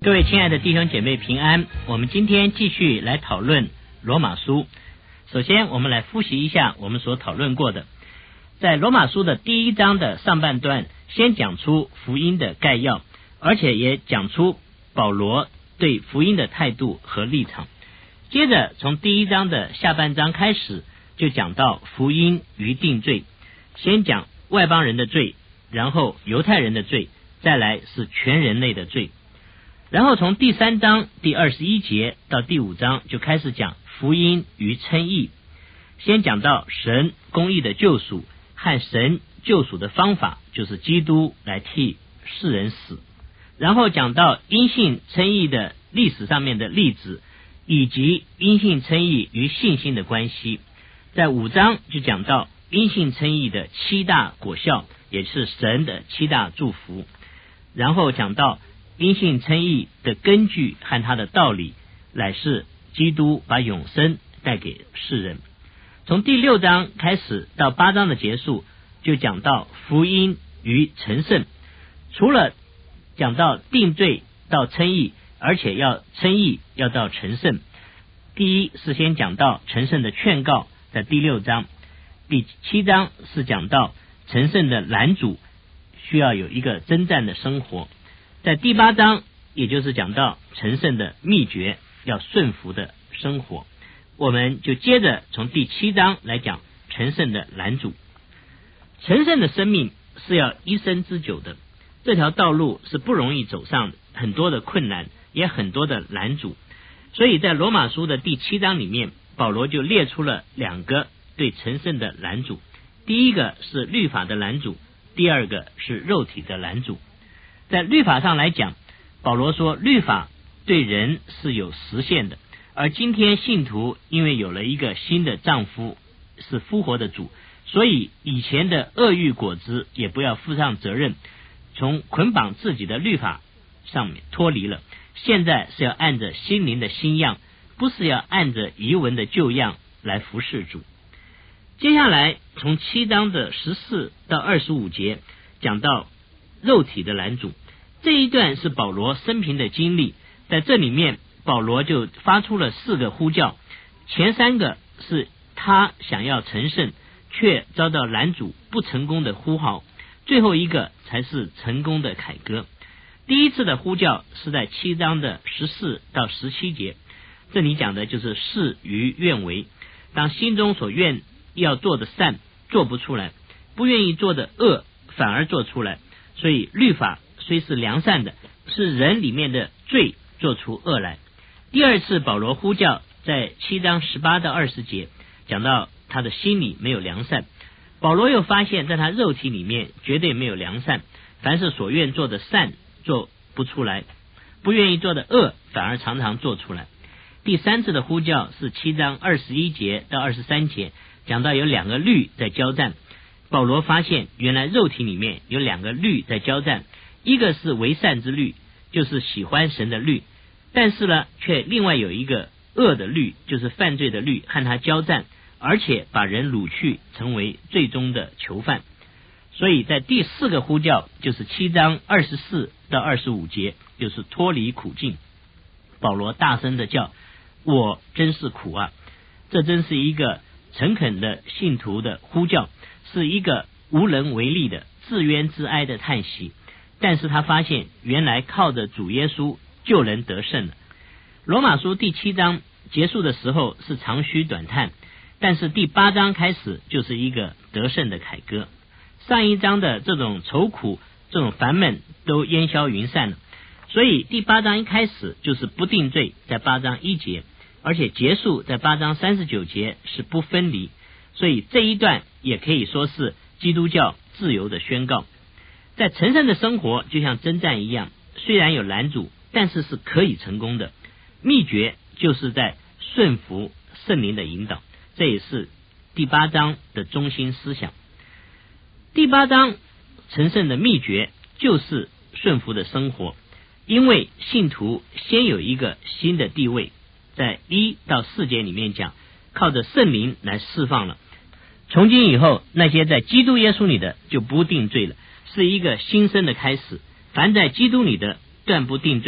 各位亲爱的弟兄姐妹平安，我们今天继续来讨论罗马书。首先我们来复习一下我们所讨论过的，在罗马书的第一章的上半段，先讲出福音的概要，而且也讲出保罗对福音的态度和立场。接着从第一章的下半章开始，就讲到福音与定罪，先讲外邦人的罪，然后犹太人的罪，再来是全人类的罪。然后从第三章第21节到第5章就开始讲福音与称义，先讲到神公义的救赎和神救赎的方法，就是基督来替世人死，然后讲到因信称义的历史上面的例子，以及因信称义与信心的关系。在5章就讲到因信称义的7大果效，也是神的7大祝福，然后讲到因信称义的根据和它的道理，乃是基督把永生带给世人。从第6章开始到8章的结束，就讲到福音与成圣，除了讲到定罪到称义，而且要称义要到成圣。第一是先讲到成圣的劝告，在第6章。第7章是讲到成圣的拦阻，需要有一个征战的生活。在第8章也就是讲到成圣的秘诀，要顺服的生活。我们就接着从第7章来讲成圣的拦阻。成圣的生命是要一生之久的，这条道路是不容易走上的，很多的困难，也很多的拦阻。所以在罗马书的第7章里面，保罗就列出了2个对成圣的拦阻。第一个是律法的拦阻，第二个是肉体的拦阻。在律法上来讲，保罗说律法对人是有实现的，而今天信徒因为有了一个新的丈夫，是复活的主，所以以前的恶欲果子也不要负上责任，从捆绑自己的律法上面脱离了，现在是要按着心灵的新样，不是要按着遗文的旧样来服侍主。接下来从7章的14到25节讲到肉体的拦阻，这一段是保罗生平的经历。在这里面保罗就发出了4个呼叫，前3个是他想要成圣却遭到拦阻不成功的呼号，最后一个才是成功的凯歌。第一次的呼叫是在7章的14到17节，这里讲的就是事与愿违，当心中所愿要做的善做不出来，不愿意做的恶反而做出来，所以律法虽是良善的，是人里面的罪做出恶来。第二次保罗呼叫在7章18到20节，讲到他的心里没有良善。保罗又发现在他肉体里面绝对没有良善，凡是所愿做的善做不出来，不愿意做的恶反而常常做出来。第3次的呼叫是7章21节到23节，讲到有2个律在交战。保罗发现原来肉体里面有2个律在交战，一个是为善之律，就是喜欢神的律，但是呢却另外有一个恶的律，就是犯罪的律和他交战，而且把人掳去成为最终的囚犯。所以在第4个呼叫就是7章24到25节，就是脱离苦境。保罗大声的叫，我真是苦啊！这真是一个诚恳的信徒的呼叫，是一个无能为力的自冤自哀的叹息。但是他发现原来靠着主耶稣就能得胜了。罗马书第7章结束的时候是长吁短叹，但是第8章开始就是一个得胜的凯歌。上一章的这种愁苦这种烦闷都烟消云散了，所以第8章一开始就是不定罪，在8章1节，而且结束在8章39节是不分离，所以这一段也可以说是基督教自由的宣告。在成圣的生活就像征战一样，虽然有拦阻，但是是可以成功的。秘诀就是在顺服圣灵的引导，这也是第8章的中心思想。第8章成圣的秘诀就是顺服的生活，因为信徒先有一个新的地位，在1到4节里面讲，靠着圣灵来释放了。从今以后，那些在基督耶稣里的就不定罪了，是一个新生的开始。凡在基督里的断不定罪，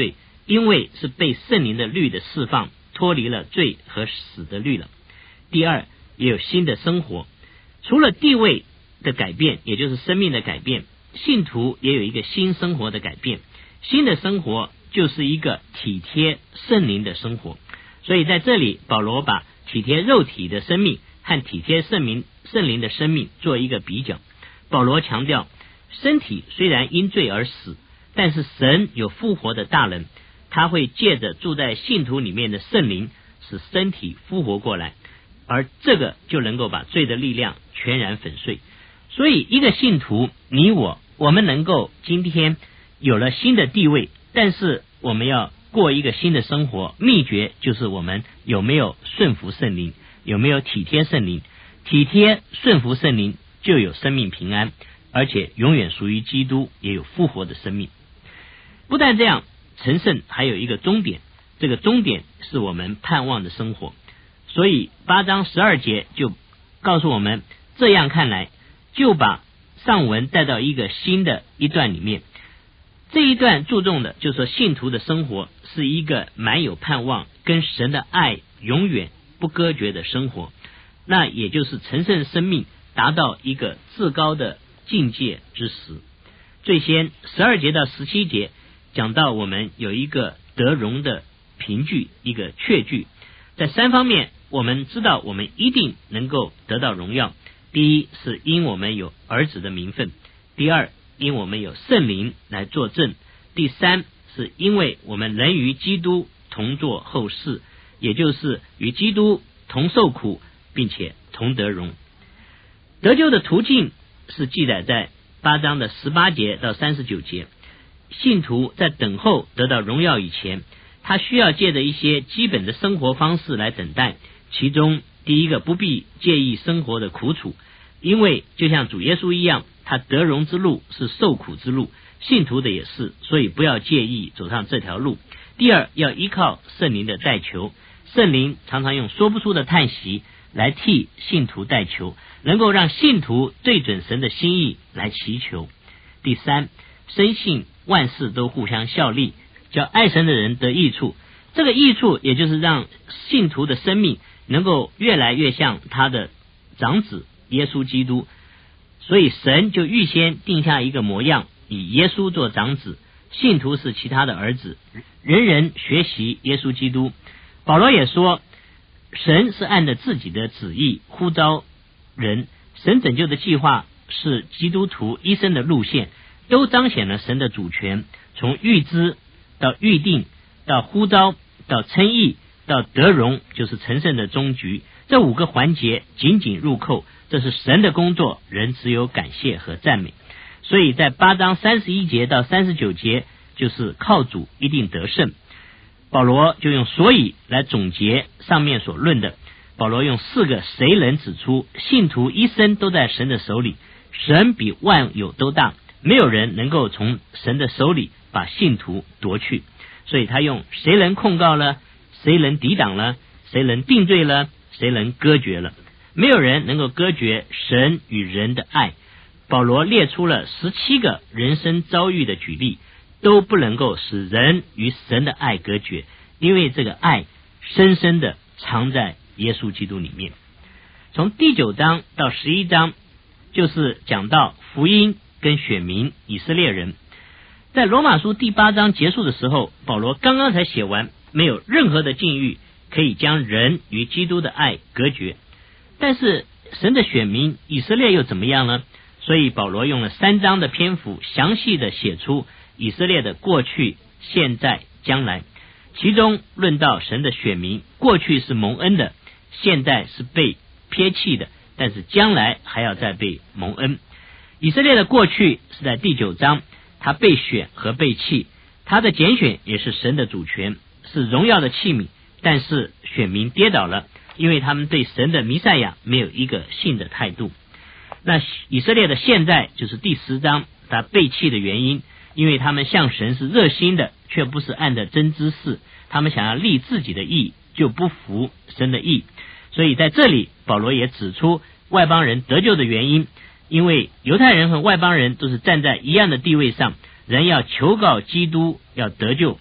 因为是被圣灵的律的释放，脱离了罪和死的律了。第二，也有新的生活。除了地位的改变，也就是生命的改变，信徒也有一个新生活的改变。新的生活就是一个体贴圣灵的生活。所以在这里，保罗把体贴肉体的生命和体贴圣灵的生命做一个比较。保罗强调，身体虽然因罪而死，但是神有复活的大能，他会借着住在信徒里面的圣灵，使身体复活过来，而这个就能够把罪的力量全然粉碎。所以一个信徒，你我们能够今天有了新的地位，但是我们要过一个新的生活，秘诀就是我们有没有顺服圣灵，有没有体贴圣灵。体贴顺服圣灵，就有生命平安，而且永远属于基督，也有复活的生命。不但这样，成圣还有一个终点，这个终点是我们盼望的生活。所以8章12节就告诉我们，这样看来，就把上文带到一个新的一段里面。这一段注重的就是说，信徒的生活是一个满有盼望，跟神的爱永远不割绝的生活，那也就是成圣生命达到一个至高的境界之时。最先12节到17节讲到我们有一个得荣的凭据，一个确据。在3方面，我们知道我们一定能够得到荣耀。第一，是因我们有儿子的名分；第二，因我们有圣灵来作证；第三，是因为我们能与基督同作后世，也就是与基督同受苦，并且同得荣。得救的途径是记载在8章的18节到39节。信徒在等候得到荣耀以前，他需要借着一些基本的生活方式来等待。其中第一个，不必介意生活的苦楚，因为就像主耶稣一样，他得荣之路是受苦之路，信徒的也是，所以不要介意走上这条路。第二，要依靠圣灵的代求，圣灵常常用说不出的叹息来替信徒代求，能够让信徒对准神的心意来祈求。第三，深信万事都互相效力，叫爱神的人得益处。这个益处也就是让信徒的生命能够越来越像他的长子耶稣基督。所以神就预先定下一个模样，以耶稣做长子，信徒是其他的儿子，人人学习耶稣基督。保罗也说，神是按着自己的旨意呼召人，神拯救的计划是基督徒一生的路线，都彰显了神的主权，从预知到预定，到呼召，到称义，到得荣，就是成圣的终局。这5个环节紧紧入扣，这是神的工作，人只有感谢和赞美。所以在8章31节到39节，就是靠主一定得胜。保罗就用所以来总结上面所论的。保罗用4个谁能指出，信徒一生都在神的手里，神比万有都大，没有人能够从神的手里把信徒夺去。所以他用谁能控告了，谁能抵挡了，谁能定罪了，谁能割绝了。没有人能够割绝神与人的爱。保罗列出了17个人生遭遇的举例，都不能够使人与神的爱隔绝，因为这个爱深深的藏在耶稣基督里面。从第9章到11章，就是讲到福音跟选民以色列人。在罗马书第8章结束的时候，保罗刚刚才写完，没有任何的境遇可以将人与基督的爱隔绝。但是神的选民以色列又怎么样呢？所以保罗用了3章的篇幅，详细的写出以色列的过去、现在、将来。其中论到神的选民，过去是蒙恩的，现在是被撇弃的，但是将来还要再被蒙恩。以色列的过去是在第9章，他被选和被弃，他的拣选也是神的主权，是荣耀的器皿，但是选民跌倒了，因为他们对神的弥赛亚没有一个信的态度。那以色列的现在就是第10章，他被弃的原因，因为他们向神是热心的，却不是按着真知识，他们想要立自己的义，就不服神的义。所以在这里保罗也指出外邦人得救的原因，因为犹太人和外邦人都是站在一样的地位上，人要求告基督要得救，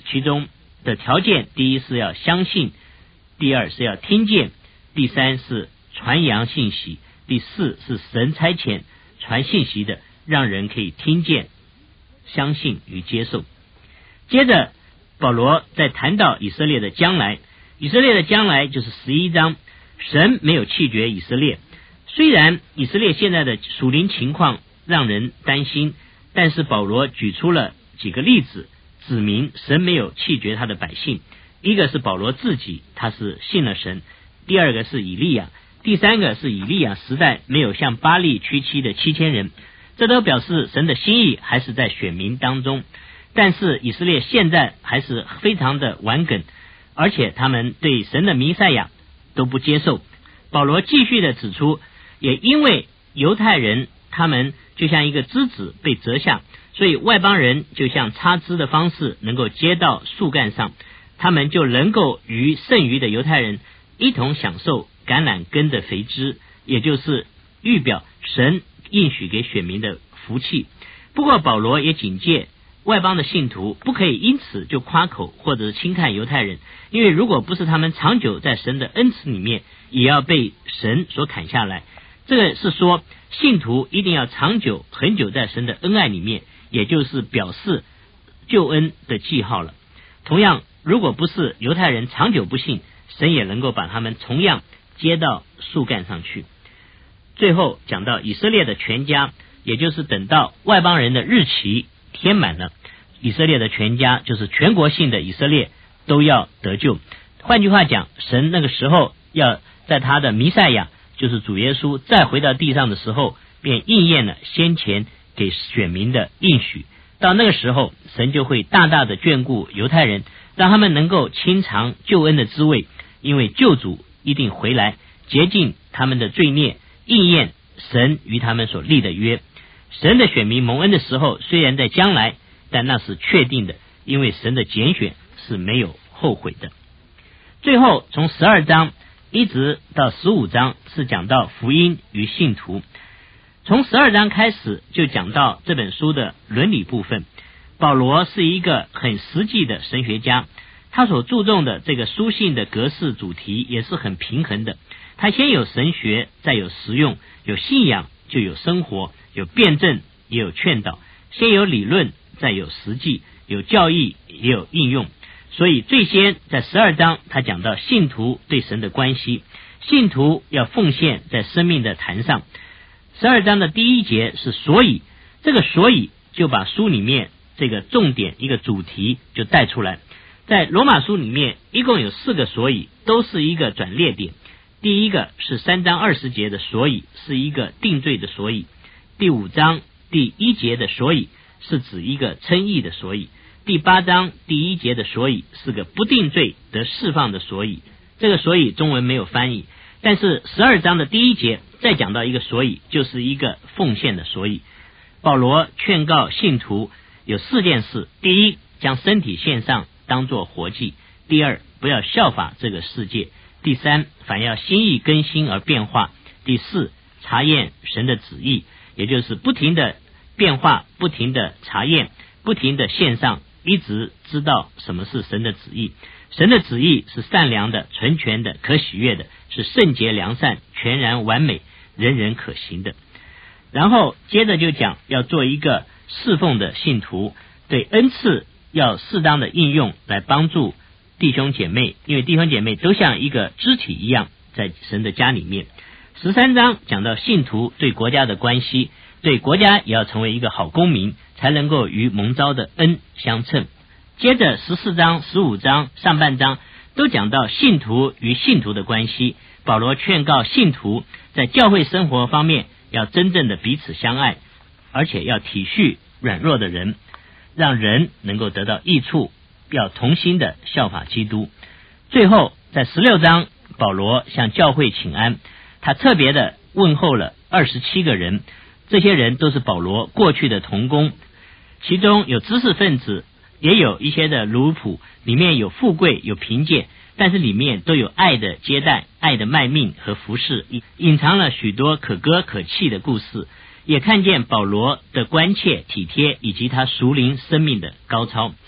其中的条件，第一是要相信，第二是要听见，第三是传扬信息，第四是神差遣传信息的，让人可以听见、相信与接受。接着保罗在谈到以色列的将来，以色列的将来就是11章，神没有弃绝以色列，虽然以色列现在的属灵情况让人担心，但是保罗举出了几个例子，指明神没有弃绝他的百姓。一个是保罗自己，他是信了神；第二个是以利亚；第三个是以利亚时代没有向巴力屈膝的7000人，这都表示神的心意还是在选民当中。但是以色列现在还是非常的顽梗，而且他们对神的弥赛亚都不接受。保罗继续的指出，也因为犹太人他们就像一个枝子被折下，所以外邦人就像插枝的方式能够接到树干上，他们就能够与剩余的犹太人一同享受橄榄根的肥枝，也就是预表神应许给选民的福气。不过保罗也警戒外邦的信徒不可以因此就夸口或者是轻看犹太人，因为如果不是他们长久在神的恩赐里面，也要被神所砍下来。这个是说信徒一定要长久很久在神的恩爱里面，也就是表示救恩的记号了。同样，如果不是犹太人长久不信，神也能够把他们同样接到树干上去。最后讲到以色列的全家，也就是等到外邦人的日期填满了，以色列的全家就是全国性的以色列都要得救。换句话讲，神那个时候要在他的弥赛亚，就是主耶稣再回到地上的时候，便应验了先前给选民的应许。到那个时候，神就会大大的眷顾犹太人，让他们能够亲尝救恩的滋味，因为救主一定回来洁净他们的罪孽，应验神与他们所立的约。神的选民蒙恩的时候虽然在将来，但那是确定的，因为神的拣选是没有后悔的。最后从12章一直到15章是讲到福音与信徒。从12章开始就讲到这本书的伦理部分。保罗是一个很实际的神学家，他所注重的这个书信的格式主题也是很平衡的。他先有神学，再有实用，有信仰就有生活，有辩证也有劝导，先有理论再有实际，有教义也有应用。所以最先在12章他讲到信徒对神的关系，信徒要奉献在生命的坛上。12章的第一节是所以，这个所以就把书里面这个重点一个主题就带出来。在罗马书里面一共有4个所以，都是一个转捩点。第一个是3章20节的所以，是一个定罪的所以。第5章第1节的所以是指一个称义的所以。第8章第1节的所以是个不定罪得释放的所以。这个所以中文没有翻译，但是12章的第1节再讲到一个所以，就是一个奉献的所以。保罗劝告信徒有4件事：第一，将身体献上当作活祭；第二，不要效法这个世界；第三，反要心意更新而变化；第四，查验神的旨意，也就是不停的变化，不停的查验，不停的献上，一直知道什么是神的旨意。神的旨意是善良的、纯全的、可喜悦的，是圣洁良善、全然完美、人人可行的。然后接着就讲要做一个侍奉的信徒，对恩赐要适当的应用来帮助弟兄姐妹，因为弟兄姐妹都像一个肢体一样在神的家里面。13章讲到信徒对国家的关系，对国家也要成为一个好公民，才能够与蒙召的恩相称。接着14章15章上半章都讲到信徒与信徒的关系，保罗劝告信徒在教会生活方面要真正的彼此相爱，而且要体恤软弱的人，让人能够得到益处，要同心的效法基督。最后在16章保罗向教会请安，他特别的问候了27个人，这些人都是保罗过去的同工，其中有知识分子，也有一些的奴仆，里面有富贵有贫贱，但是里面都有爱的接待、爱的卖命和服侍，隐藏了许多可歌可泣的故事，也看见保罗的关切体贴以及他属灵生命的高超。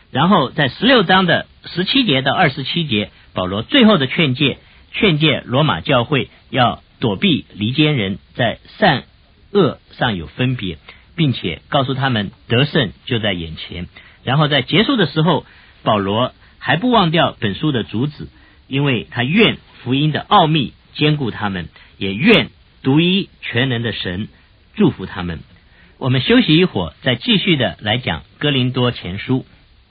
然后在16章的17节到27节，保罗最后的劝诫罗马教会要躲避离间人，在善恶上有分别，并且告诉他们得胜就在眼前。然后在结束的时候，保罗还不忘掉本书的主旨，因为他愿福音的奥秘坚固他们，也愿独一全能的神祝福他们。我们休息一会儿，再继续的来讲哥林多前书。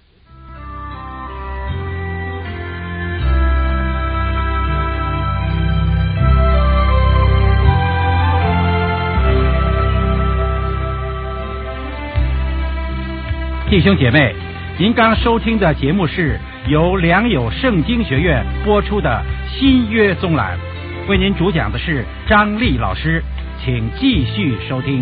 弟兄姐妹，您刚收听的节目是由良友圣经学院播出的新约综览，为您主讲的是张丽老师，请继续收听。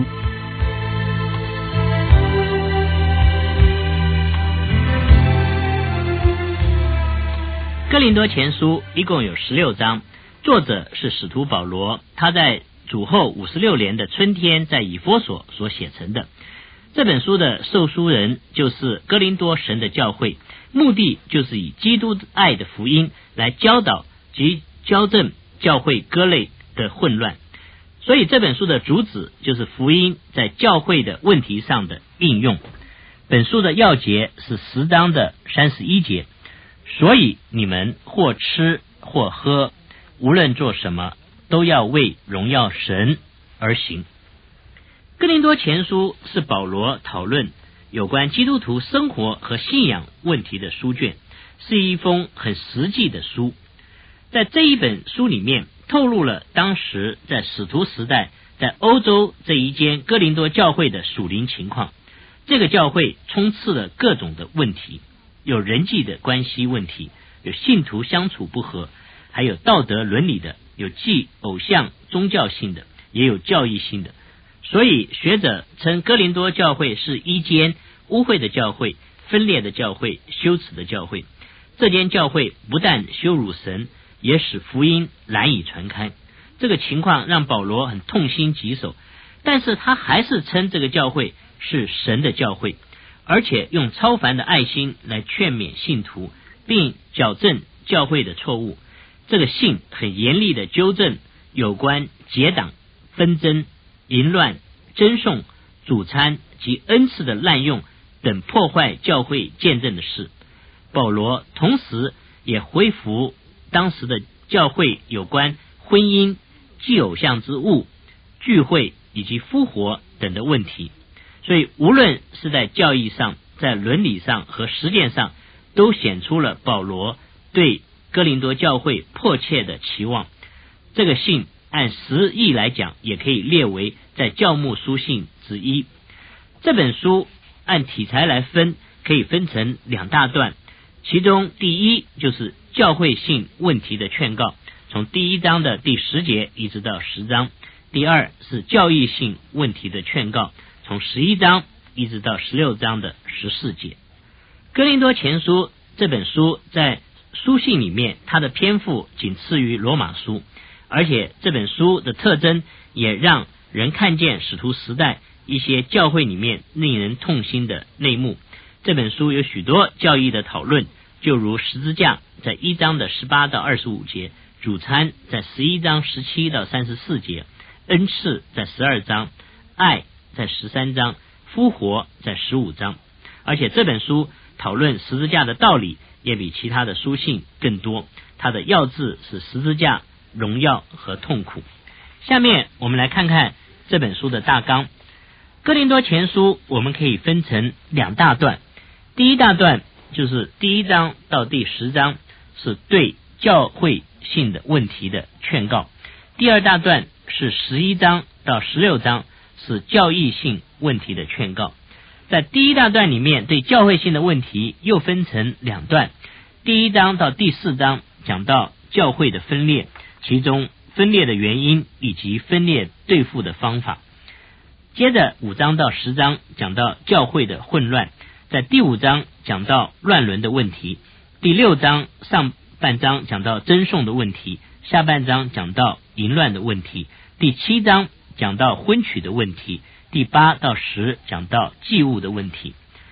哥林多前书一共有16章，作者是使徒保罗，他在主后56年的春天在以弗所所写成的。这本书的受书人就是哥林多神的教会，目的就是以基督爱的福音来教导及矫正教会各类的混乱。所以这本书的主旨就是福音在教会的问题上的应用。本书的要节是10章的31节，所以你们或吃或喝，无论做什么，都要为荣耀神而行。哥林多前书是保罗讨论有关基督徒生活和信仰问题的书卷，是一封很实际的书。在这一本书里面透露了当时在使徒时代在欧洲这一间哥林多教会的属灵情况。这个教会充斥了各种的问题，有人际的关系问题，有信徒相处不和，还有道德伦理的，有既偶像宗教性的，也有教义性的。所以学者称哥林多教会是一间污秽的教会，分裂的教会，羞耻的教会。这间教会不但羞辱神，也使福音难以传开。这个情况让保罗很痛心疾首，但是他还是称这个教会是神的教会，而且用超凡的爱心来劝勉信徒，并矫正教会的错误。这个信很严厉的纠正有关结党、纷争、淫乱、争讼、主餐及恩赐的滥用等破坏教会见证的事。保罗同时也恢复当时的教会有关婚姻、祭偶像之物、聚会以及复活等的问题。所以无论是在教义上、在伦理上和实践上，都显出了保罗对哥林多教会迫切的期望。这个信按实义来讲，也可以列为在教牧书信之一。这本书按题材来分，可以分成2大段，其中第一就是教会性问题的劝告，从第1章的第10节一直到10章。第二是教义性问题的劝告，从11章一直到16章的14节。哥林多前书这本书在书信里面，它的篇幅仅次于罗马书，而且这本书的特征也让人看见使徒时代一些教会里面令人痛心的内幕。这本书有许多教义的讨论，就如十字架在1章的18到25节，主餐在11章17到34节，恩赐在12章，爱在13章，复活在15章。而且这本书讨论十字架的道理也比其他的书信更多，它的要旨是十字架、荣耀和痛苦。下面我们来看看这本书的大纲。哥林多前书我们可以分成2大段，第一大段就是第1章到第10章，是对教会性的问题的劝告。第二大段是11章到16章，是教义性问题的劝告。在第1大段里面，对教会性的问题又分成2段，第1章到第4章讲到教会的分裂，其中分裂的原因以及分裂对付的方法。接着5章到10章讲到教会的混乱，在第5章讲到乱伦的问题，第6章上半章讲到争讼的问题，下半章讲到淫乱的问题，第7章讲到婚娶的问题，第8到10讲到祭物的问题。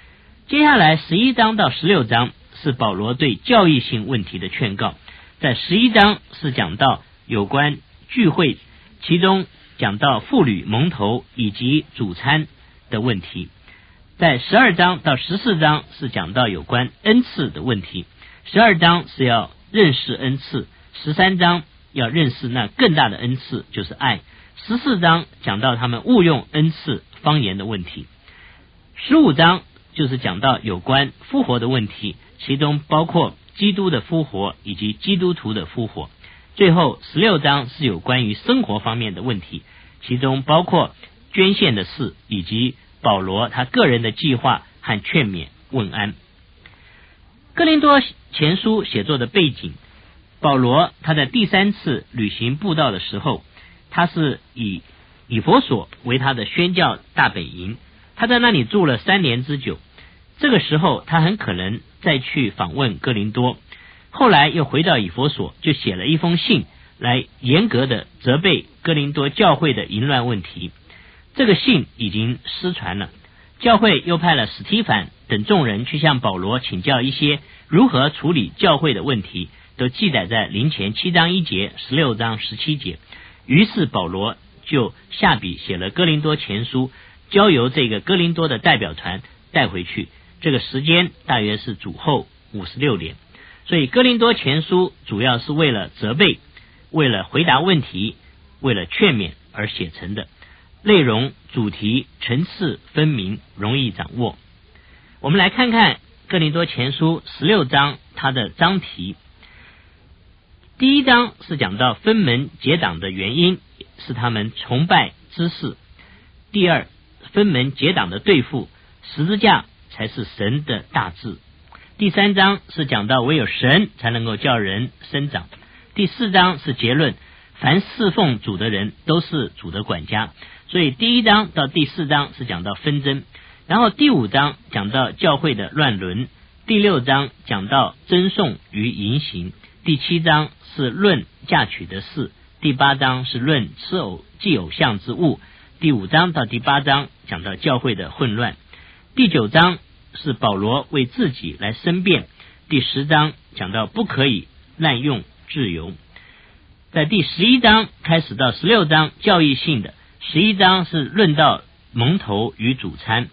接下来11章到16章是保罗对教义性问题的劝告。在11章是讲到有关聚会，其中讲到妇女蒙头以及主餐的问题。在12章到14章是讲到有关恩赐的问题。12章是要认识恩赐，13章要认识那更大的恩赐，就是爱。14章讲到他们误用恩赐方言的问题。15章就是讲到有关复活的问题，其中包括基督的复活以及基督徒的复活。最后16章是有关于生活方面的问题，其中包括捐献的事以及保罗他个人的计划和劝勉问安。哥林多前书写作的背景，保罗他在第3次旅行布道的时候，他是以以弗所为他的宣教大本营，他在那里住了3年之久。这个时候他很可能再去访问哥林多，后来又回到以弗所，就写了一封信来严格的责备哥林多教会的淫乱问题。这个信已经失传了，教会又派了史提反等众人去向保罗请教一些如何处理教会的问题，都记载在林前7章1节、16章17节。于是保罗就下笔写了哥林多前书，交由这个哥林多的代表团带回去。这个时间大约是主后56年。所以哥林多前书主要是为了责备，为了回答问题，为了劝勉而写成的，内容主题层次分明，容易掌握。我们来看看哥林多前书16章它的章题。第1章是讲到分门结党的原因，是他们崇拜知识。第2，分门结党的对付，十字架才是神的大志。第3章是讲到唯有神才能够叫人生长。第4章是结论，凡侍奉主的人都是主的管家。所以第1章到第4章是讲到纷争，然后第5章讲到教会的乱伦，第6章讲到争讼与淫行，第7章是论嫁娶的事，第8章是论祭偶像之物，第5章到第8章讲到教会的混乱，第9章是保罗为自己来申辩，第10章讲到不可以滥用自由。在第11章开始到16章教义性的，11章是论到蒙头与主餐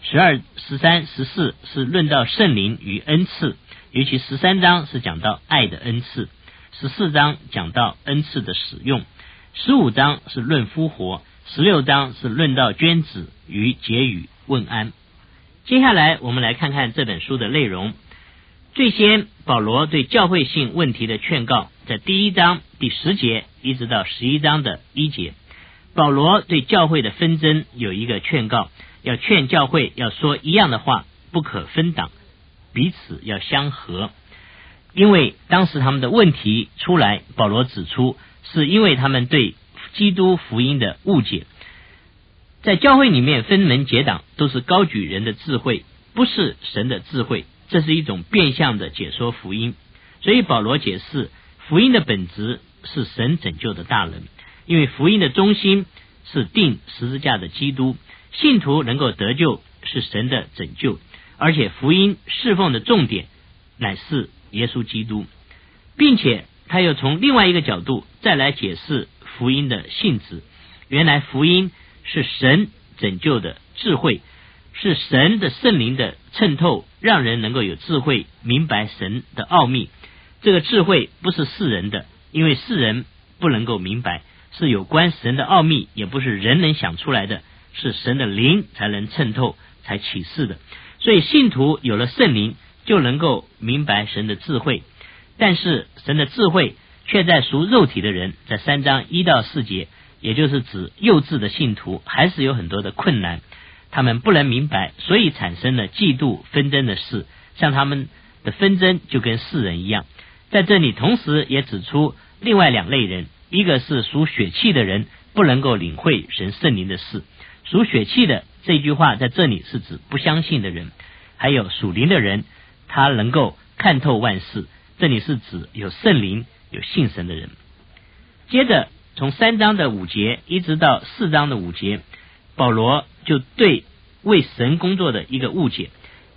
，12、13、14是论到圣灵与恩赐，尤其13章是讲到爱的恩赐，14章讲到恩赐的使用，15章是论复活，16章是论到捐子与结语问安。接下来我们来看看这本书的内容。最先保罗对教会性问题的劝告，在第1章第10节一直到11章的1节。保罗对教会的纷争有一个劝告，要劝教会要说一样的话，不可分党，彼此要相合。因为当时他们的问题出来，保罗指出是因为他们对基督福音的误解。在教会里面分门结党都是高举人的智慧，不是神的智慧，这是一种变相的解说福音。所以保罗解释福音的本质是神拯救的大能，因为福音的中心是钉十字架的基督，信徒能够得救是神的拯救，而且福音侍奉的重点乃是耶稣基督，并且他又从另外一个角度再来解释福音的性质。原来福音是神拯救的智慧，是神的圣灵的渗透，让人能够有智慧明白神的奥秘。这个智慧不是世人的，因为世人不能够明白，是有关神的奥秘，也不是人能想出来的，是神的灵才能渗透才启示的。所以信徒有了圣灵就能够明白神的智慧，但是神的智慧却在属肉体的人，在3章1到4节，也就是指幼稚的信徒还是有很多的困难，他们不能明白，所以产生了嫉妒纷争的事，像他们的纷争就跟世人一样。在这里同时也指出另外2类人，一个是属血气的人，不能够领会神圣灵的事。属血气的这句话在这里是指不相信的人，还有属灵的人，他能够看透万事，这里是指有圣灵有信神的人。接着从3章的5节一直到4章的5节，保罗就对为神工作的一个误解，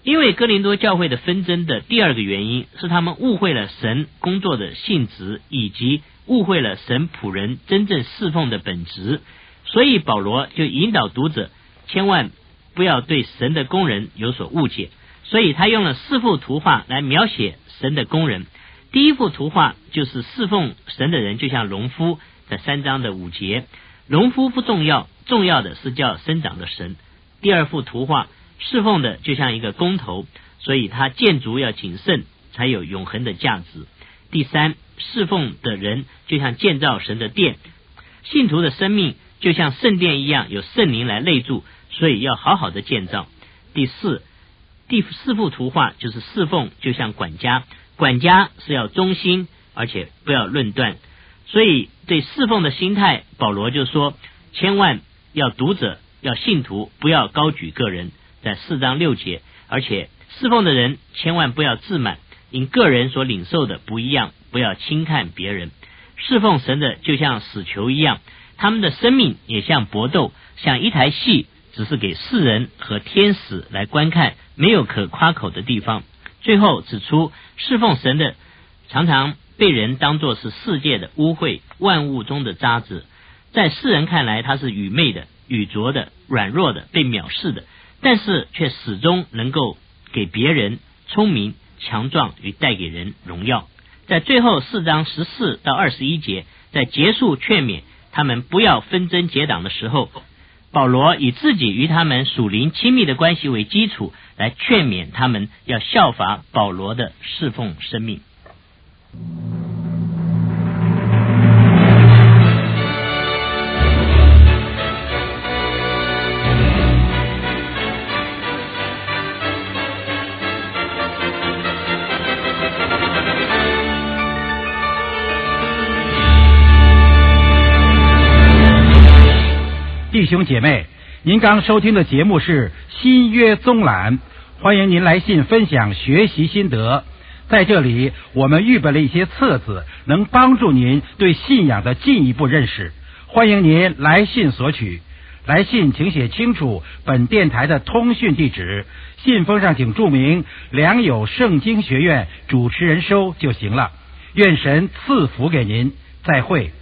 因为哥林多教会的纷争的第二个原因是他们误会了神工作的性质，以及误会了神仆人真正侍奉的本质，所以保罗就引导读者千万不要对神的工人有所误解，所以他用了4幅图画来描写神的工人。第一幅图画就是侍奉神的人就像农夫，在3章的5节，农夫不重要，重要的是叫生长的神。第二幅图画，侍奉的就像一个工头，所以他建筑要谨慎，才有永恒的价值。第3，侍奉的人就像建造神的殿，信徒的生命就像圣殿一样，有圣灵来内住，所以要好好的建造。第4幅图画就是侍奉就像管家，管家是要忠心，而且不要论断。所以对侍奉的心态，保罗就说千万要读者要信徒不要高举个人，在4章6节，而且侍奉的人千万不要自满，因个人所领受的不一样，不要轻看别人。侍奉神的就像死囚一样，他们的生命也像搏斗，像一台戏，只是给世人和天使来观看，没有可夸口的地方。最后指出，侍奉神的常常被人当作是世界的污秽，万物中的渣滓，在世人看来他是愚昧的、愚拙的、软弱的、被藐视的，但是却始终能够给别人聪明、强壮与带给人荣耀。在最后4章14到21节，在结束劝勉他们不要纷争结党的时候，保罗以自己与他们属灵亲密的关系为基础，来劝勉他们要效法保罗的侍奉生命。 弟兄姐妹，您刚收听的节目是新约综览，欢迎您来信分享学习心得。在这里我们预备了一些册子，能帮助您对信仰的进一步认识，欢迎您来信索取。来信请写清楚本电台的通讯地址，信封上请注明良友圣经学院主持人收就行了。愿神赐福给您，再会。